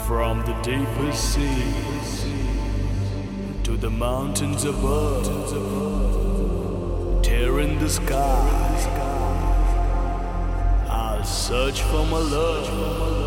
From the deepest seas to the mountains above, tearing the skies, I'll search for my love.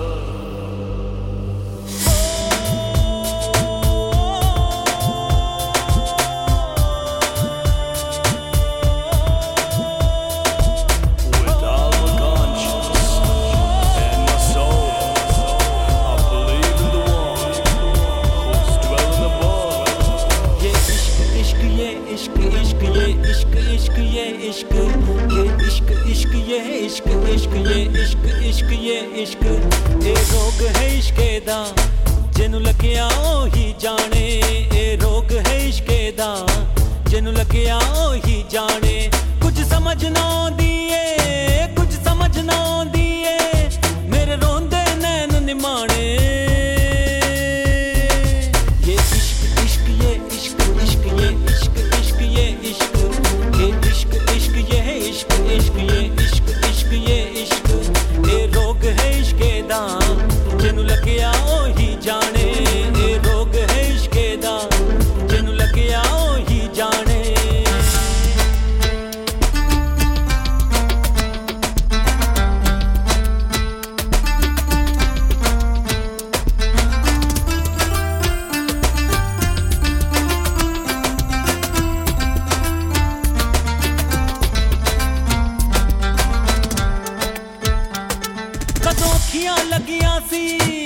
इश्क ए रोग है इश्के दा जिन्नू लग्या ओही जाने ए रोग है इश्के दा जिन्नू लग्या ओही जाने कुछ समझ ना दिए कुछ समझ ना दिए मेरे रोंदे नैन निमाने ये इश्क इश्क ये इश्क इश्क ये इश्क इश्क ये इश्क ये इश्क इश्क ये इश्क इश्क ये इश्क इश्क ये इश्क ए रोग है इश्के दा जिन्नू लग्या ओही जाने ए रोग है इश्के दा जिन्नू लग्या ओही जाने कदों अखियां लगियां सी